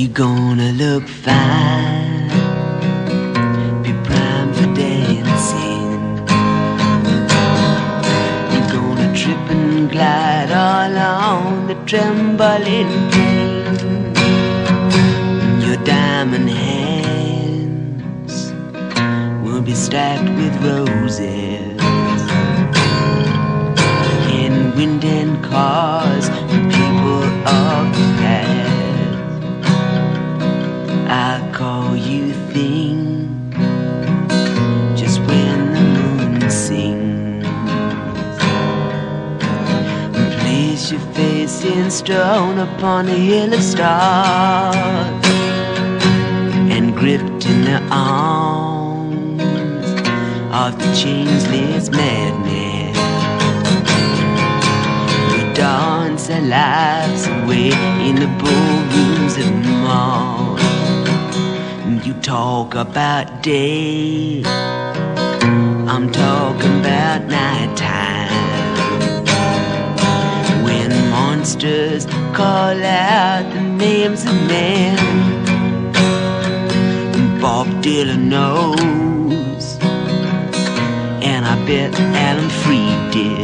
You're gonna look fine, be primed for dancing. You're gonna trip and glide all on the trembling plain. Your diamond hands will be stacked with roses, and wind and cars and people of the past. I call you thing just when the moon sings. Place your face in stone upon a hill of stars, and gripped in the arms of the changeless madness, we dance our lives away in the ballrooms of Mars. You talk about day, I'm talking about nighttime, when monsters call out the names of men. Bob Dylan knows, and I bet Alan Freed did.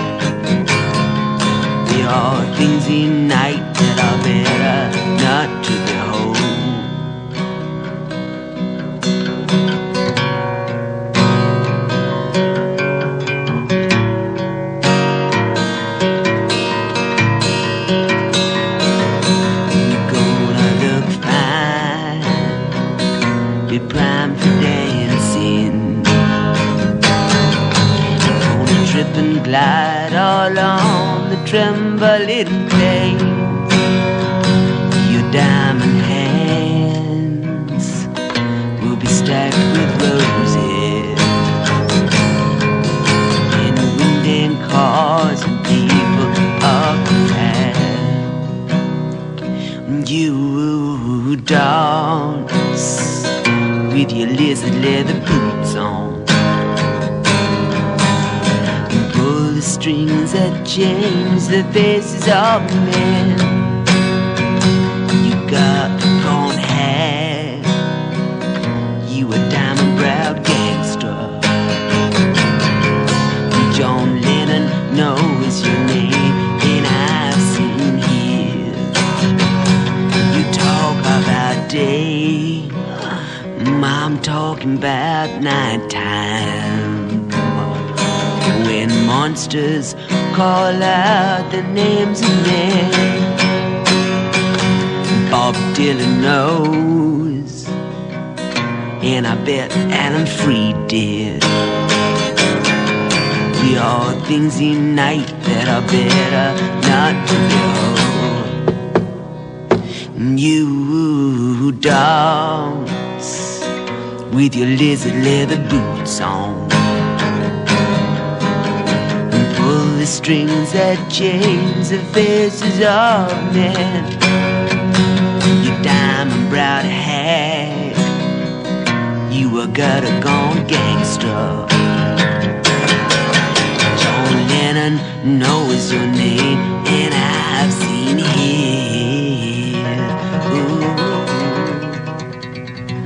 There are things in night that are better not to behold. Be primed for dancing. Gonna trip and glide all on the trembling plain. Your diamond hands will be stacked with roses, and wind and cars and people of the past. You dance with your lizard leather boots on, and pull the strings that change the faces of men. You got the gaunt hair, you a diamond-browed gangster. John Lennon knows your name, and I've seen his. You talk about day, I'm talking about nighttime, when monsters call out the names of men. Bob Dylan knows, and I bet Alan Freed did. There are things in night that are better not to behold. You dance with your lizard leather boots on, and pull the strings that change the faces of men. Your diamond-browed hag, you a gutter-gone gangster. John Lennon knows your name.